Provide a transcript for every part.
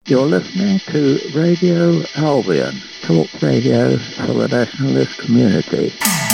You're listening to Radio Albion, talk radio for the nationalist community.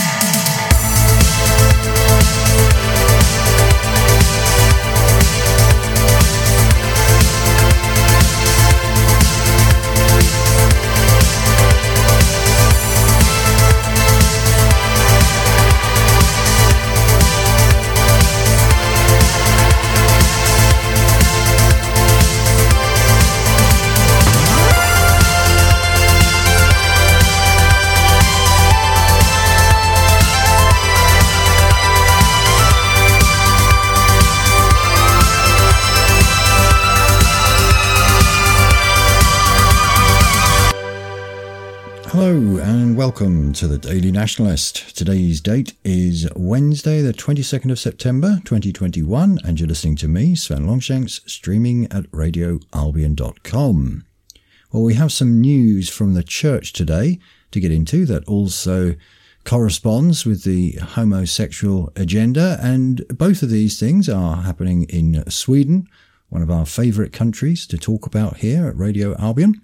Hello and welcome to the Daily Nationalist. Today's date is Wednesday the 22nd of September 2021 and you're listening to me, Sven Longshanks, streaming at radioalbion.com. Well, we have some news from the church today to get into that also corresponds with the homosexual agenda, and both of these things are happening in Sweden, one of our favourite countries to talk about here at Radio Albion.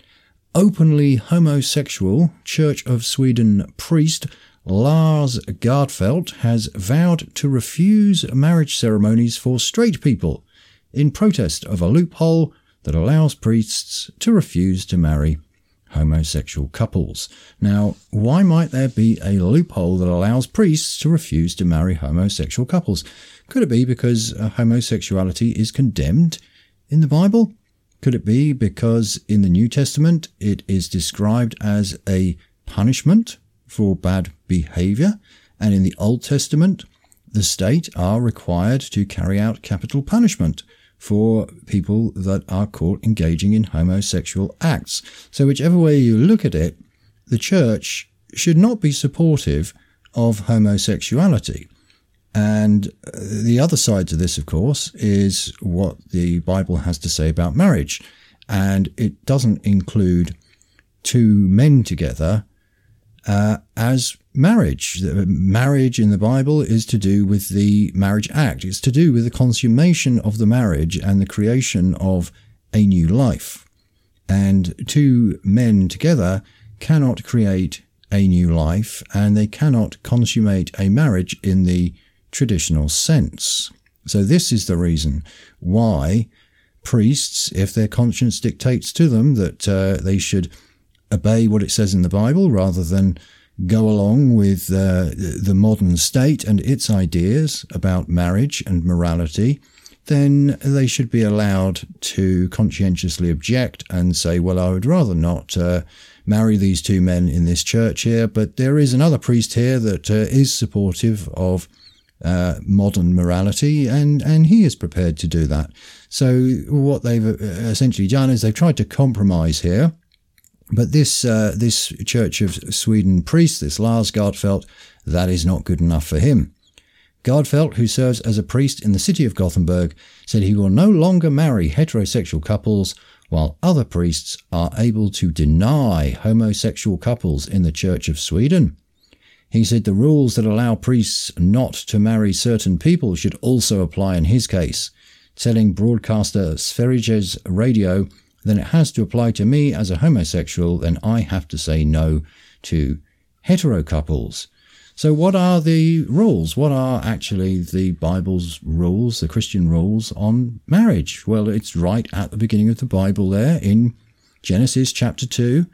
Openly homosexual Church of Sweden priest Lars Gardfelt has vowed to refuse marriage ceremonies for straight people in protest of a loophole that allows priests to refuse to marry homosexual couples. Now, why might there be a loophole that allows priests to refuse to marry homosexual couples? Could it be because homosexuality is condemned in the Bible? Could it be because in the New Testament it is described as a punishment for bad behaviour, and in the Old Testament the state are required to carry out capital punishment for people that are caught engaging in homosexual acts? So whichever way you look at it, the church should not be supportive of homosexuality. And the other side to this, of course, is what the Bible has to say about marriage. And it doesn't include two men together as marriage. Marriage in the Bible is to do with the marriage act. It's to do with the consummation of the marriage and the creation of a new life. And two men together cannot create a new life, and they cannot consummate a marriage in the traditional sense. So this is the reason why priests, if their conscience dictates to them that they should obey what it says in the Bible rather than go along with the modern state and its ideas about marriage and morality, then they should be allowed to conscientiously object and say, well, I would rather not marry these two men in this church here, but there is another priest here that is supportive of modern morality, and he is prepared to do that. So what they've essentially done is they've tried to compromise here. But this Church of Sweden priest, this Lars Gardfelt, that is not good enough for him. Gardfelt, who serves as a priest in the city of Gothenburg, said he will no longer marry heterosexual couples, while other priests are able to deny homosexual couples in the Church of Sweden. He said the rules that allow priests not to marry certain people should also apply in his case, telling broadcaster Sveriges Radio, then it has to apply to me as a homosexual, then I have to say no to hetero couples. So what are the rules? What are actually the Bible's rules, the Christian rules on marriage? Well, it's right at the beginning of the Bible there in Genesis chapter 2.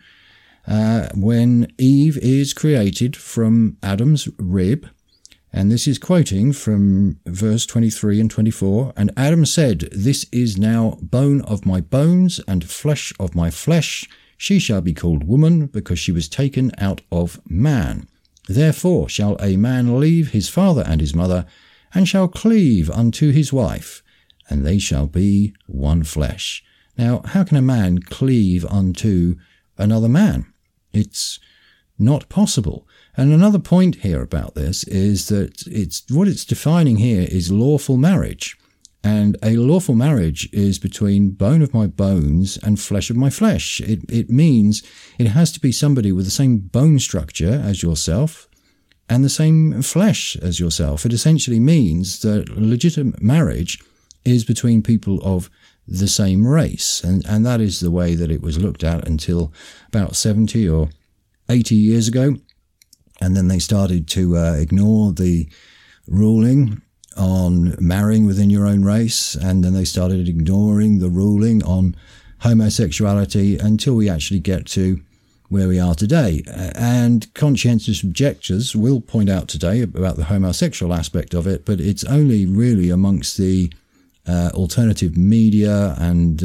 When Eve is created from Adam's rib, and this is quoting from verse 23 and 24, and Adam said, "This is now bone of my bones and flesh of my flesh. She shall be called woman, because she was taken out of man. Therefore shall a man leave his father and his mother, and shall cleave unto his wife, and they shall be one flesh." Now, how can a man cleave unto another man? It's not possible. And another point here about this is that what it's defining here is lawful marriage. And a lawful marriage is between bone of my bones and flesh of my flesh. It means it has to be somebody with the same bone structure as yourself and the same flesh as yourself. It essentially means that legitimate marriage is between people of the same race. And that is the way that it was looked at until about 70 or 80 years ago. And then they started to ignore the ruling on marrying within your own race. And then they started ignoring the ruling on homosexuality until we actually get to where we are today. And conscientious objectors will point out today about the homosexual aspect of it, but it's only really amongst the alternative media and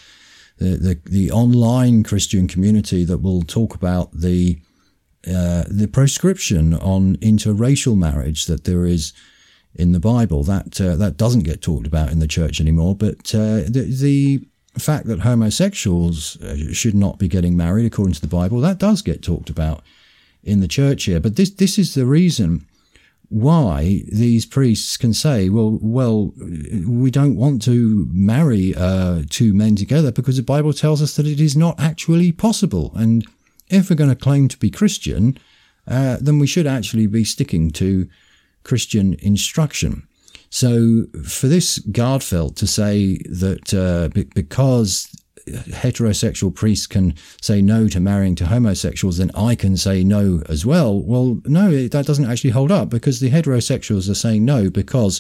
the online Christian community that will talk about the proscription on interracial marriage that there is in the Bible. That doesn't get talked about in the church anymore, but the fact that homosexuals should not be getting married according to the Bible, that does get talked about in the church here. But this is the reason why these priests can say, well, we don't want to marry two men together because the Bible tells us that it is not actually possible. And if we're going to claim to be Christian, then we should actually be sticking to Christian instruction. So for this Gardfeld to say that because heterosexual priests can say no to marrying to homosexuals, then I can say no as well. Well, no, that doesn't actually hold up, because the heterosexuals are saying no because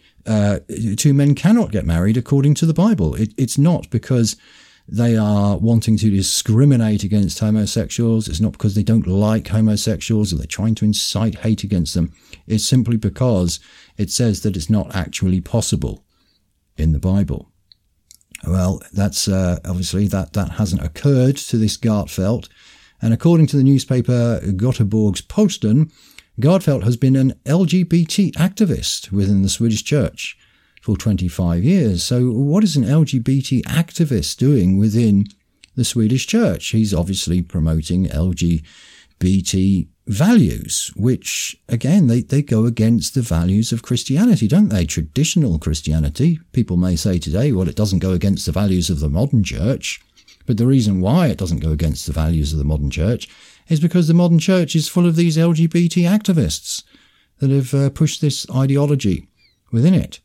two men cannot get married according to the Bible. It's not because they are wanting to discriminate against homosexuals. It's not because they don't like homosexuals or they're trying to incite hate against them. It's simply because it says that it's not actually possible in the Bible. Well, that's obviously that hasn't occurred to this Gardfeld. And according to the newspaper Göteborgs-Posten, Gardfeld has been an LGBT activist within the Swedish church for 25 years. So what is an LGBT activist doing within the Swedish church? He's obviously promoting LGBT values, which, again, they go against the values of Christianity, don't they? Traditional Christianity. People may say today, well, it doesn't go against the values of the modern church. But the reason why it doesn't go against the values of the modern church is because the modern church is full of these LGBT activists that have pushed this ideology within it.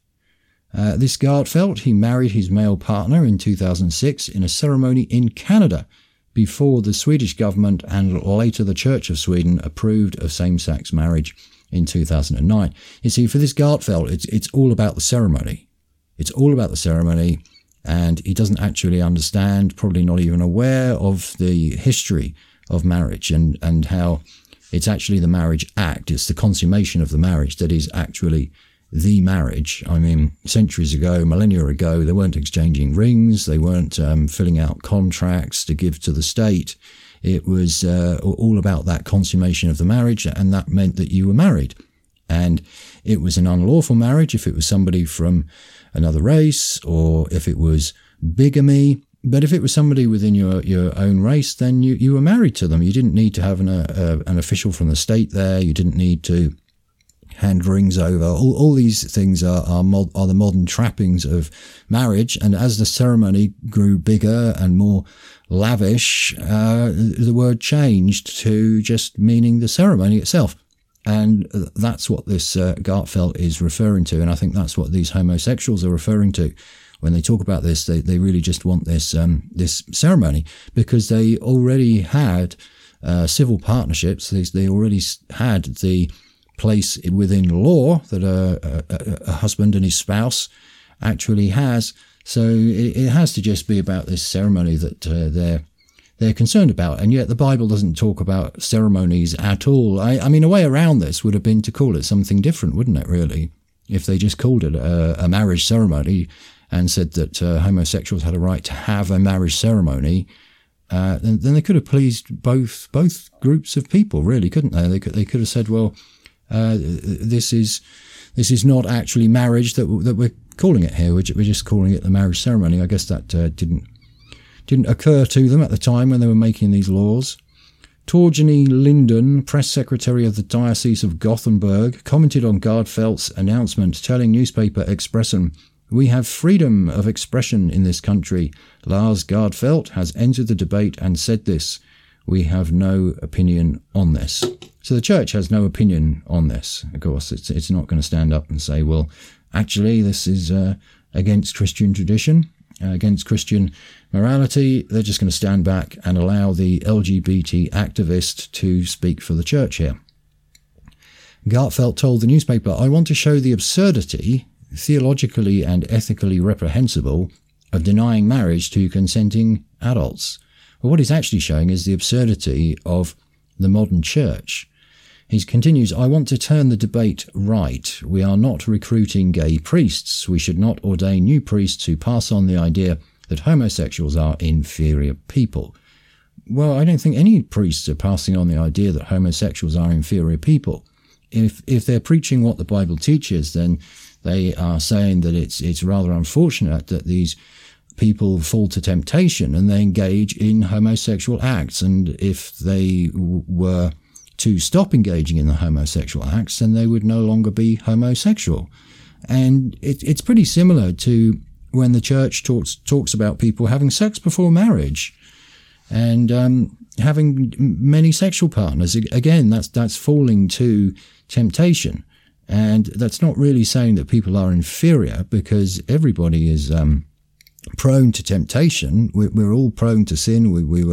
This Gardfeld, he married his male partner in 2006 in a ceremony in Canada before the Swedish government and later the Church of Sweden approved of same-sex marriage in 2009. You see, for this Gardfeld, it's all about the ceremony. It's all about the ceremony, and he doesn't actually understand, probably not even aware of the history of marriage and how it's actually the marriage act. It's the consummation of the marriage that is actually the marriage. I mean, centuries ago, millennia ago, they weren't exchanging rings. They weren't filling out contracts to give to the state. It was all about that consummation of the marriage, and that meant that you were married. And it was an unlawful marriage if it was somebody from another race, or if it was bigamy. But if it was somebody within your own race, then you were married to them. You didn't need to have an official from the state there. You didn't need to hand rings over. All these things are the modern trappings of marriage. And as the ceremony grew bigger and more lavish, the word changed to just meaning the ceremony itself. And that's what this Gardfeld is referring to. And I think that's what these homosexuals are referring to when they talk about this. They really just want this ceremony, because they already had civil partnerships. They already had the place within law that a husband and his spouse actually has. So it has to just be about this ceremony that they're concerned about. And yet the Bible doesn't talk about ceremonies at all. I mean, a way around this would have been to call it something different, wouldn't it, really? If they just called it a marriage ceremony and said that homosexuals had a right to have a marriage ceremony, then they could have pleased both groups of people, really, couldn't they? They could have said, well, this is not actually marriage that we're calling it here. We're just calling it the marriage ceremony. I guess that didn't occur to them at the time when they were making these laws. Torgny Linden, press secretary of the Diocese of Gothenburg, commented on Gardfeldt's announcement, telling newspaper Expressen, "We have freedom of expression in this country. Lars Gardfeldt has entered the debate and said this. We have no opinion on this." So the church has no opinion on this. Of course, it's not going to stand up and say, well, actually, this is against Christian tradition. against Christian morality. They're just going to stand back and allow the LGBT activist to speak for the church here. Gartfeld told the newspaper, "I want to show the absurdity, theologically and ethically reprehensible, of denying marriage to consenting adults." Well, what he's actually showing is the absurdity of the modern church. He continues, "I want to turn the debate right. We are not recruiting gay priests. We should not ordain new priests who pass on the idea that homosexuals are inferior people." Well, I don't think any priests are passing on the idea that homosexuals are inferior people. If they're preaching what the Bible teaches, then they are saying that it's rather unfortunate that these people fall to temptation and they engage in homosexual acts. And if they were to stop engaging in the homosexual acts, then they would no longer be homosexual. And it's pretty similar to when the church talks about people having sex before marriage and having many sexual partners. Again, that's falling to temptation. And that's not really saying that people are inferior, because everybody is prone to temptation. We're all prone to sin.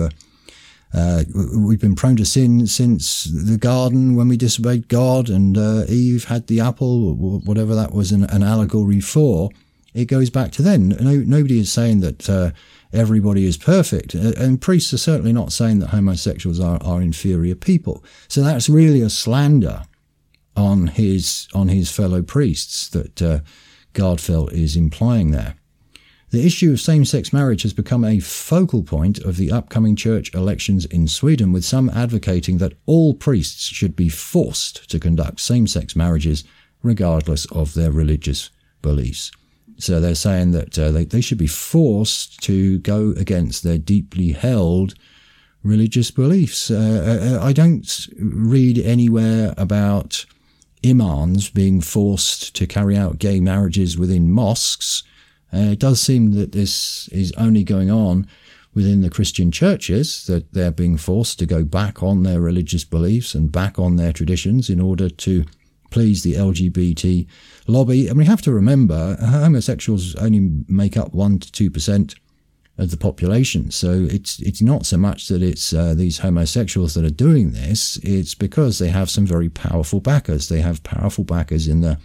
We've been prone to sin since the garden when we disobeyed God, and Eve had the apple, whatever that was an allegory for. It goes back to then. Nobody is saying that everybody is perfect, and priests are certainly not saying that homosexuals are inferior people. So that's really a slander on his fellow priests that Gartfeld is implying there. The issue of same-sex marriage has become a focal point of the upcoming church elections in Sweden, with some advocating that all priests should be forced to conduct same-sex marriages regardless of their religious beliefs. So they're saying that they should be forced to go against their deeply held religious beliefs. I don't read anywhere about imams being forced to carry out gay marriages within mosques. It does seem that this is only going on within the Christian churches, that they're being forced to go back on their religious beliefs and back on their traditions in order to please the LGBT lobby. And we have to remember, homosexuals only make up 1 to 2% of the population. So it's not so much that it's these homosexuals that are doing this. It's because they have some very powerful backers. They have powerful backers in the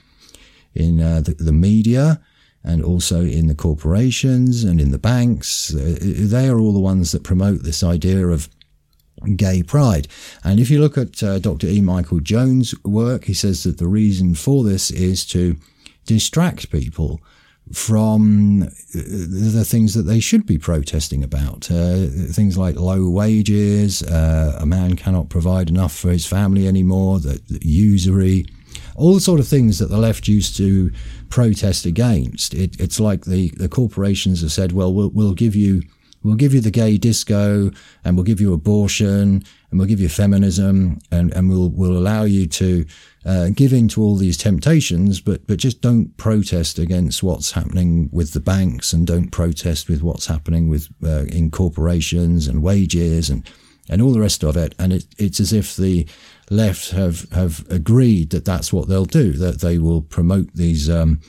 media, and also in the corporations and in the banks. They are all the ones that promote this idea of gay pride. And if you look at Dr. E. Michael Jones' work, he says that the reason for this is to distract people from the things that they should be protesting about. Things like low wages, a man cannot provide enough for his family anymore, the usury, all the sort of things that the left used to protest against. It's like the corporations have said, well, we'll give you the gay disco, and we'll give you abortion, and we'll give you feminism, and we'll allow you to give in to all these temptations, but just don't protest against what's happening with the banks, and don't protest with what's happening with in corporations and wages and all the rest of it. And it's as if the left have agreed that that's what they'll do, that they will promote these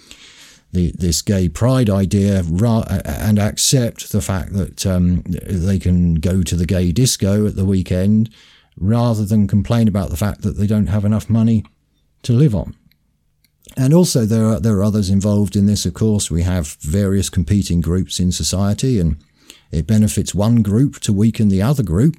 this gay pride idea and accept the fact that they can go to the gay disco at the weekend, rather than complain about the fact that they don't have enough money to live on. And also there are others involved in this, of course. We have various competing groups in society, and it benefits one group to weaken the other group,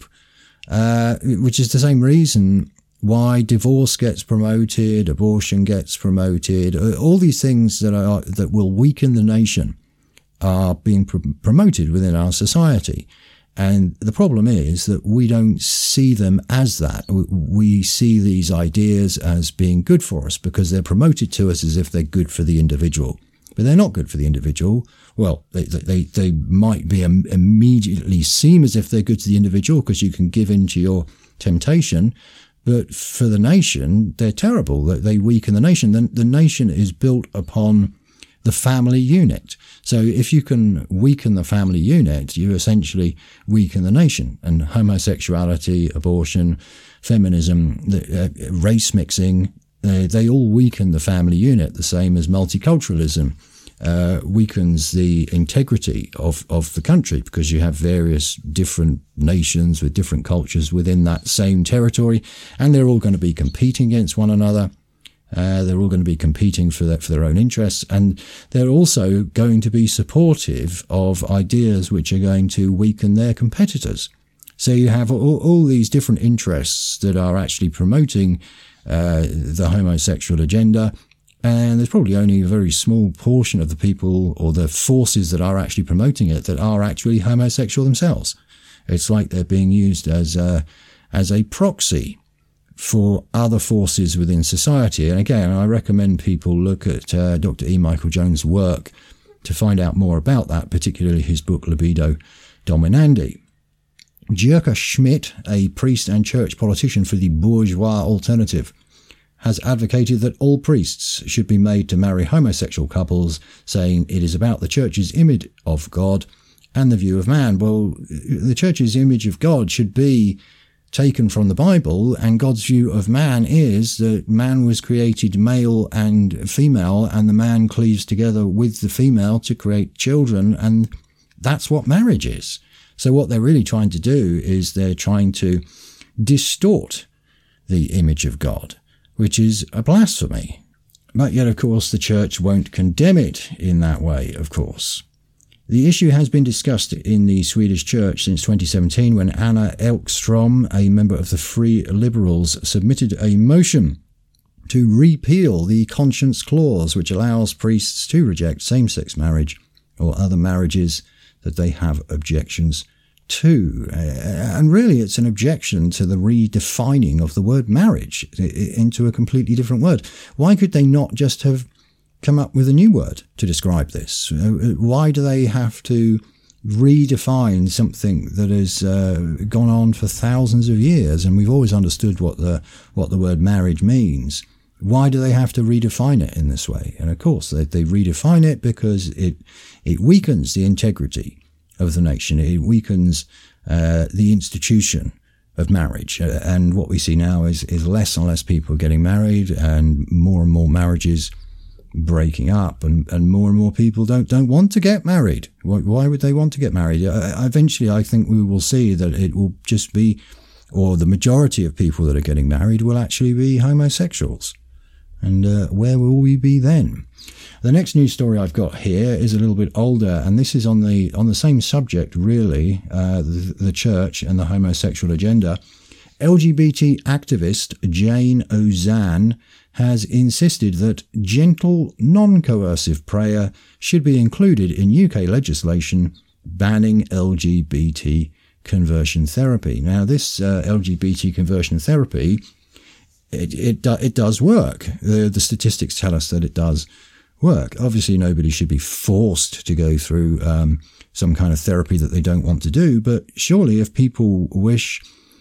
which is the same reason why divorce gets promoted, abortion gets promoted. All these things that will weaken the nation are being promoted within our society. And the problem is that we don't see them as that. We see these ideas as being good for us because they're promoted to us as if they're good for the individual. But they're not good for the individual. Well, they might be immediately seem as if they're good to the individual because you can give in to your temptation. But for the nation, they're terrible. They weaken the nation. The nation is built upon the family unit. So if you can weaken the family unit, you essentially weaken the nation. And homosexuality, abortion, feminism, race mixing, they all weaken the family unit, the same as multiculturalism weakens the integrity of the country, because you have various different nations with different cultures within that same territory, and they're all going to be competing against one another. They're all going to be competing for their own interests, and they're also going to be supportive of ideas which are going to weaken their competitors. So you have all these different interests that are actually promoting the homosexual agenda, and there's probably only a very small portion of the people or the forces that are actually promoting it that are actually homosexual themselves. It's like they're being used as a proxy for other forces within society. And again, I recommend people look at Dr. E. Michael Jones' work to find out more about that, particularly his book Libido Dominandi. Jyrka Schmidt, a priest and church politician for the bourgeois alternative, has advocated that all priests should be made to marry homosexual couples, saying it is about the church's image of God and the view of man. Well, the church's image of God should be taken from the Bible, and God's view of man is that man was created male and female, and the man cleaves together with the female to create children, and that's what marriage is. So what they're really trying to do is they're trying to distort the image of God, which is a blasphemy. But yet, of course, the church won't condemn it in that way, of course. The issue has been discussed in the Swedish church since 2017, when Anna Ekström, a member of the Free Liberals, submitted a motion to repeal the conscience clause, which allows priests to reject same-sex marriage or other marriages that they have objections to. And really, it's an objection to the redefining of the word marriage into a completely different word. Why could they not just have come up with a new word to describe this? Why do they have to redefine something that has gone on for thousands of years, and we've always understood what the word marriage means? Why do they have to redefine it in this way? And of course, they redefine it because it weakens the integrity of the nation. It weakens the institution of marriage. And what we see now is less and less people getting married, and more marriages breaking up, and more people don't want to get married. Why would they want to get married? Eventually, I think we will see that it will just be, or the majority of people that are getting married will actually be homosexuals. And where will we be then? The next news story I've got here is a little bit older, and this is on the same subject, really, the church and the homosexual agenda. LGBT activist Jane Ozanne has insisted that gentle, non-coercive prayer should be included in UK legislation banning LGBT conversion therapy. Now, this LGBT conversion therapy, it does work. The statistics tell us that it does work. Obviously, nobody should be forced to go through some kind of therapy that they don't want to do, but surely if people wish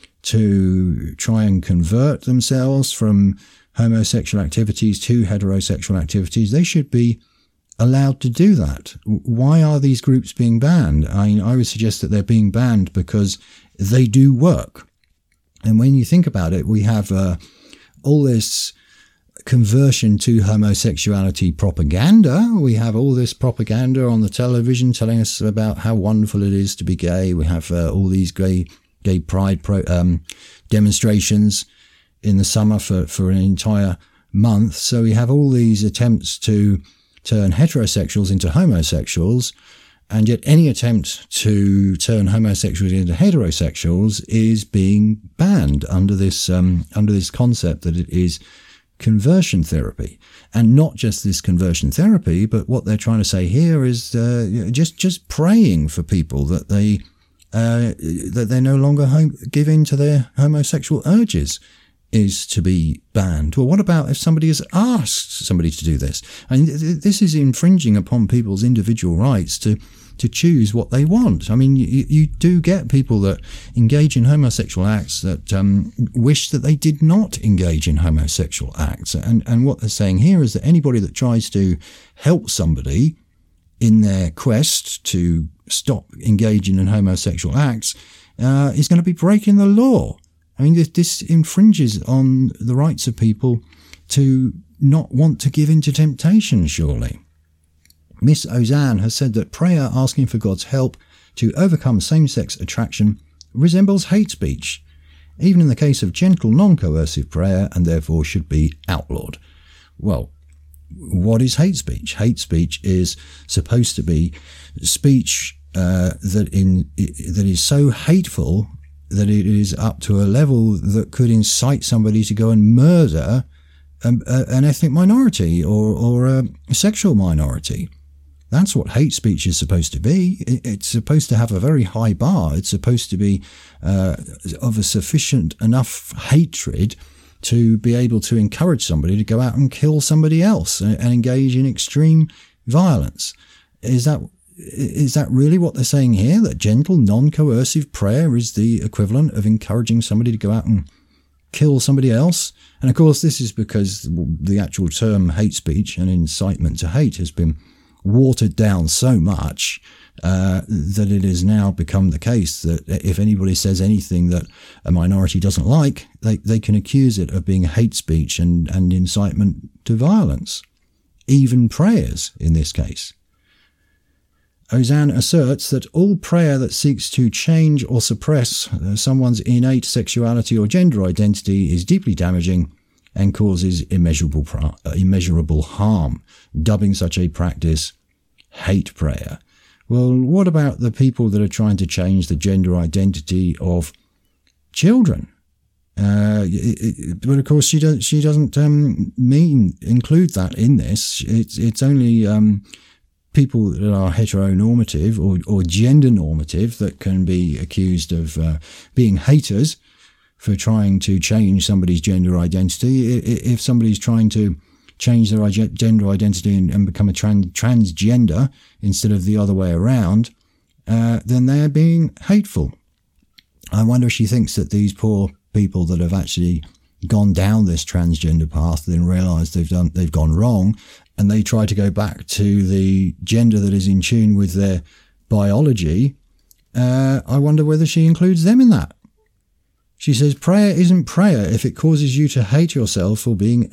to try and convert themselves from homosexual activities to heterosexual activities, they should be allowed to do that. Why are these groups being banned? I would suggest that they're being banned because they do work. And when you think about it, we have all this conversion to homosexuality propaganda. We have all this propaganda on the television telling us about how wonderful it is to be gay. We have all these gay pride demonstrations in the summer for an entire month. So we have all these attempts to turn heterosexuals into homosexuals, and yet any attempt to turn homosexuals into heterosexuals is being banned under this concept that it is conversion therapy. And not just this conversion therapy, but what they're trying to say here is just praying for people that they no longer give in to their homosexual urges is to be banned. Well, what about if somebody has asked somebody to do this? And this is infringing upon people's individual rights to choose what they want. I mean, you do get people that engage in homosexual acts that wish that they did not engage in homosexual acts. And what they're saying here is that anybody that tries to help somebody in their quest to stop engaging in homosexual acts is going to be breaking the law. I mean, this infringes on the rights of people to not want to give in to temptation, surely. Miss Ozanne has said that prayer asking for God's help to overcome same-sex attraction resembles hate speech, even in the case of gentle, non-coercive prayer, and therefore should be outlawed. Well, what is hate speech? Hate speech is supposed to be speech that is so hateful that it is up to a level that could incite somebody to go and murder an ethnic minority or a sexual minority. That's what hate speech is supposed to be. It's supposed to have a very high bar. It's supposed to be of a sufficient enough hatred to be able to encourage somebody to go out and kill somebody else and engage in extreme violence. Is that really what they're saying here? That gentle, non-coercive prayer is the equivalent of encouraging somebody to go out and kill somebody else? And of course, this is because the actual term hate speech and incitement to hate has been watered down so much that it has now become the case that if anybody says anything that a minority doesn't like, they can accuse it of being hate speech and incitement to violence. Even prayers, in this case. Ozanne asserts that all prayer that seeks to change or suppress someone's innate sexuality or gender identity is deeply damaging and causes immeasurable harm, dubbing such a practice hate prayer. Well, what about the people that are trying to change the gender identity of children? But of course, she doesn't include that in this. It's only people that are heteronormative or gender normative that can be accused of being haters for trying to change somebody's gender identity. If somebody's trying to change their gender identity and become a transgender instead of the other way around, then they're being hateful. I wonder if she thinks that these poor people that have actually gone down this transgender path then realise they've gone wrong, and they try to go back to the gender that is in tune with their biology. I wonder whether she includes them in that. She says, prayer isn't prayer if it causes you to hate yourself for being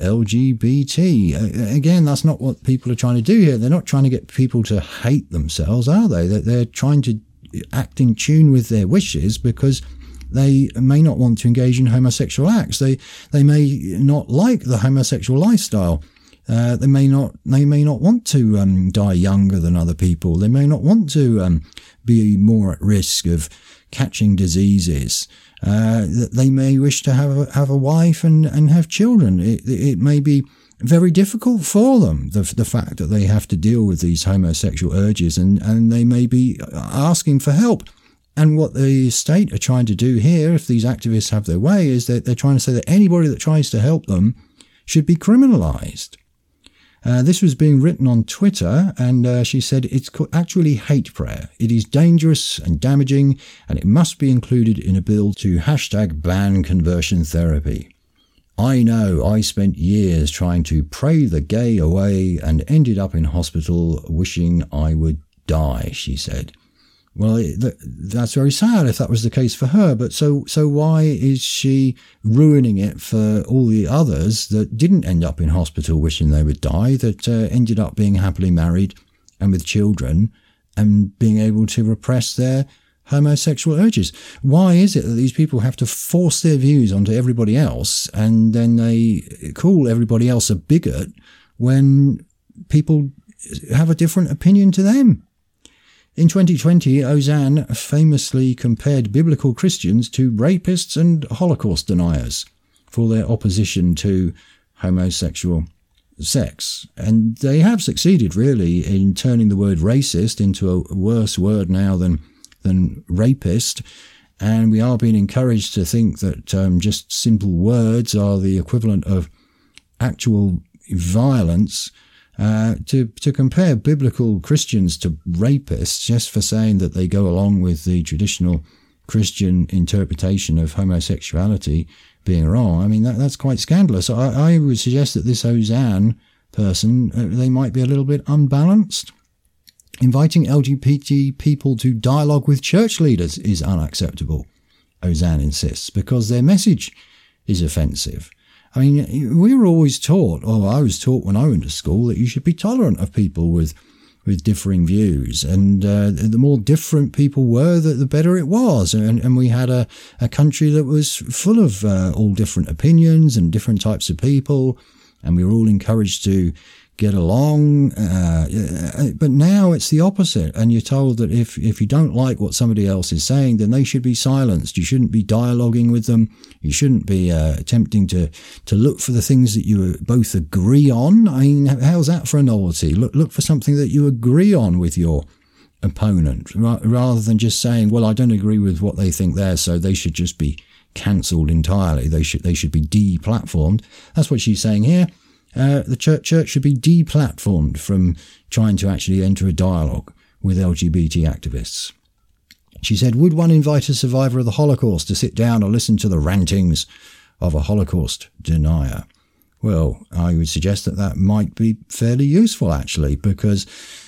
LGBT. Again, that's not what people are trying to do here. They're not trying to get people to hate themselves, are they? They're trying to act in tune with their wishes because they may not want to engage in homosexual acts. They may not like the homosexual lifestyle. They may not want to die younger than other people. They may not want to be more at risk of catching diseases. They may wish to have a wife and have children. It may be very difficult for them, the fact that they have to deal with these homosexual urges, and they may be asking for help. And what the state are trying to do here, if these activists have their way, is that they're trying to say that anybody that tries to help them should be criminalised. This was being written on Twitter, and she said it's actually hate prayer. It is dangerous and damaging, and it must be included in a bill to #ban conversion therapy. I know I spent years trying to pray the gay away and ended up in hospital wishing I would die, she said. Well, that's very sad if that was the case for her, but so why is she ruining it for all the others that didn't end up in hospital wishing they would die, that ended up being happily married and with children and being able to repress their homosexual urges? Why is it that these people have to force their views onto everybody else and then they call everybody else a bigot when people have a different opinion to them? In 2020, Ozanne famously compared biblical Christians to rapists and Holocaust deniers for their opposition to homosexual sex. And they have succeeded, really, in turning the word racist into a worse word now than rapist. And we are being encouraged to think that just simple words are the equivalent of actual violence. To compare biblical Christians to rapists just for saying that they go along with the traditional Christian interpretation of homosexuality being wrong, I mean, that's quite scandalous. I would suggest that this Ozanne person, they might be a little bit unbalanced. Inviting LGBT people to dialogue with church leaders is unacceptable, Ozanne insists, because their message is offensive. I mean, we were always taught, or I was taught when I went to school, that you should be tolerant of people with differing views. And the more different people were, the better it was. And we had a country that was full of all different opinions and different types of people, and we were all encouraged to get along. But now it's the opposite, and you're told that if you don't like what somebody else is saying, then they should be silenced. You shouldn't be dialoguing with them. You shouldn't be attempting to look for the things that you both agree on. I mean, how's that for a novelty? Look for something that you agree on with your opponent, rather than just saying, well, I don't agree with what they think there, so they should just be cancelled entirely. They should be deplatformed. That's what she's saying here. The church should be deplatformed from trying to actually enter a dialogue with LGBT activists. She said, would one invite a survivor of the Holocaust to sit down and listen to the rantings of a Holocaust denier? Well, I would suggest that might be fairly useful, actually, because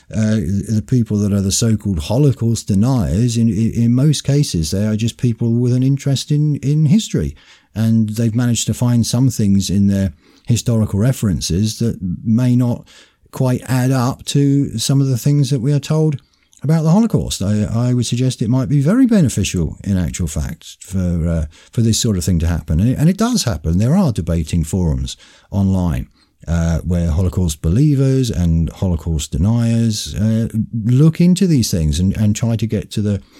the people that are the so-called Holocaust deniers, in most cases, they are just people with an interest in history. And they've managed to find some things in their historical references that may not quite add up to some of the things that we are told about the Holocaust. I would suggest it might be very beneficial, in actual fact, for this sort of thing to happen. And it does happen. There are debating forums online where Holocaust believers and Holocaust deniers look into these things and try to get to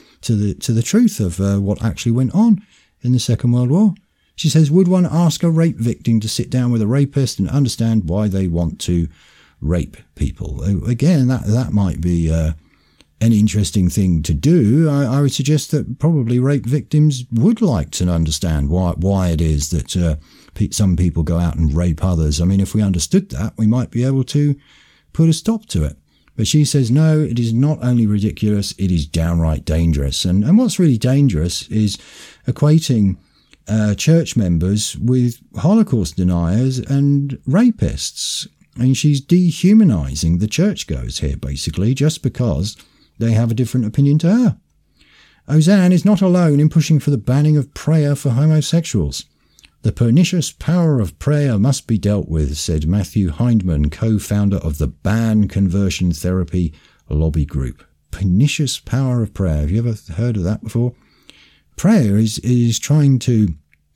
the truth of what actually went on in the Second World War. She says, would one ask a rape victim to sit down with a rapist and understand why they want to rape people? Again, that might be an interesting thing to do. I would suggest that probably rape victims would like to understand why it is that some people go out and rape others. I mean, if we understood that, we might be able to put a stop to it. But she says, no, it is not only ridiculous, it is downright dangerous. And what's really dangerous is equating church members with Holocaust deniers and rapists. And she's dehumanizing the churchgoers here, basically, just because they have a different opinion to her. Ozanne is not alone in pushing for the banning of prayer for homosexuals. The pernicious power of prayer must be dealt with, said Matthew Hindman, co-founder of the Ban Conversion Therapy Lobby Group. Pernicious power of prayer. Have you ever heard of that before? Prayer is trying to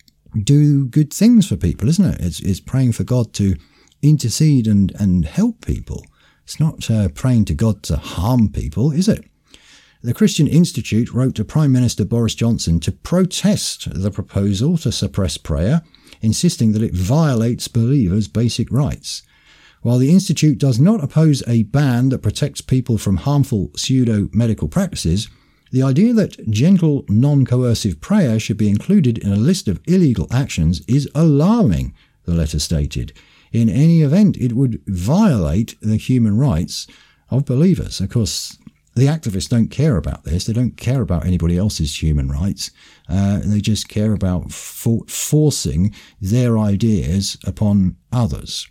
do good things for people, isn't it? It's praying for God to intercede and help people. It's not praying to God to harm people, is it? The Christian Institute wrote to Prime Minister Boris Johnson to protest the proposal to suppress prayer, insisting that it violates believers' basic rights. While the Institute does not oppose a ban that protects people from harmful pseudo-medical practices, the idea that gentle, non-coercive prayer should be included in a list of illegal actions is alarming, the letter stated. In any event, it would violate the human rights of believers. Of course, the activists don't care about this. They don't care about anybody else's human rights. They just care about forcing their ideas upon others.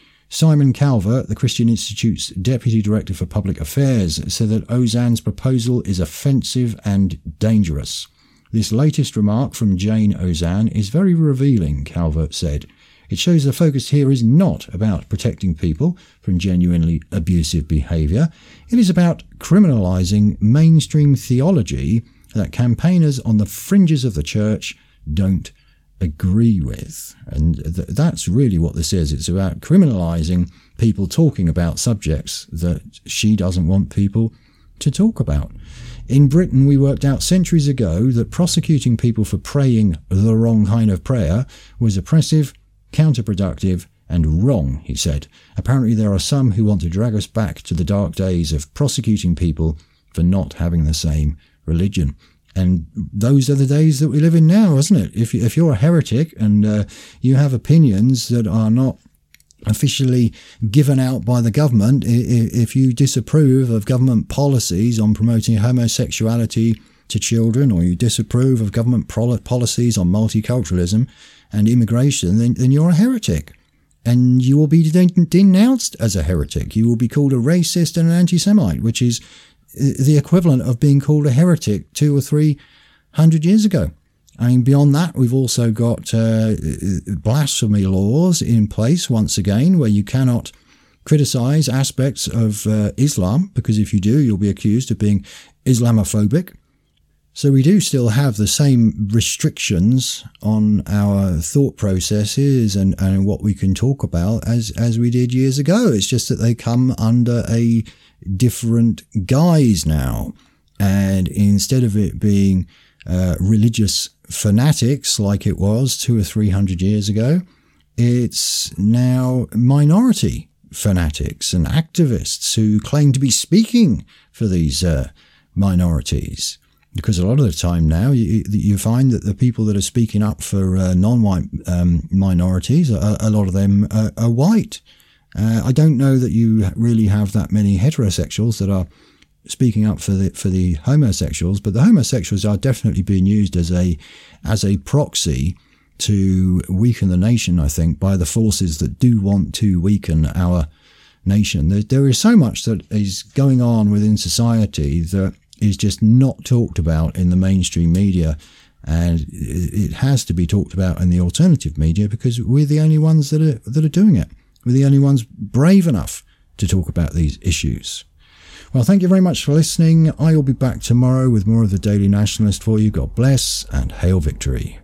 Simon Calvert, the Christian Institute's Deputy Director for Public Affairs, said that Ozanne's proposal is offensive and dangerous. This latest remark from Jane Ozanne is very revealing, Calvert said. It shows the focus here is not about protecting people from genuinely abusive behaviour. It is about criminalising mainstream theology that campaigners on the fringes of the church don't agree with. And that's really what this is. It's about criminalising people talking about subjects that she doesn't want people to talk about. In Britain, we worked out centuries ago that prosecuting people for praying the wrong kind of prayer was oppressive, counterproductive and wrong, he said. Apparently there are some who want to drag us back to the dark days of prosecuting people for not having the same religion. And those are the days that we live in now, isn't it? If you're a heretic and you have opinions that are not officially given out by the government, if you disapprove of government policies on promoting homosexuality to children, or you disapprove of government policies on multiculturalism and immigration, then you're a heretic. And you will be denounced as a heretic. You will be called a racist and an anti-Semite, which is the equivalent of being called a heretic 200 or 300 years ago. I mean, beyond that, we've also got blasphemy laws in place, once again, where you cannot criticise aspects of Islam, because if you do, you'll be accused of being Islamophobic. So we do still have the same restrictions on our thought processes and what we can talk about as we did years ago. It's just that they come under a different guise now. And instead of it being religious fanatics like it was 200 or 300 years ago, it's now minority fanatics and activists who claim to be speaking for these minorities. Because a lot of the time now, you find that the people that are speaking up for non-white minorities, a lot of them are white. I don't know that you really have that many heterosexuals that are speaking up for the homosexuals, but the homosexuals are definitely being used as a proxy to weaken the nation, I think, by the forces that do want to weaken our nation. There is so much that is going on within society that is just not talked about in the mainstream media, and it has to be talked about in the alternative media because we're the only ones that are doing it. We're the only ones brave enough to talk about these issues. Well, thank you very much for listening. I will be back tomorrow with more of the Daily Nationalist for you. God bless and hail victory.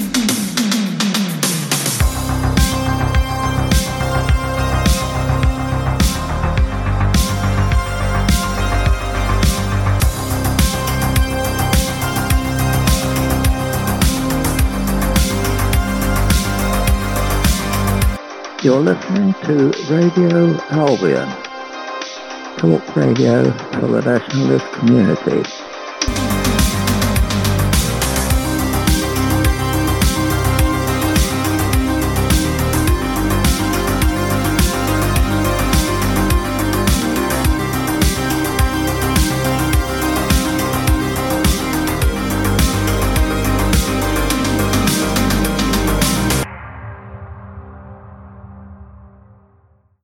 You're listening to Radio Albion, talk radio for the nationalist community.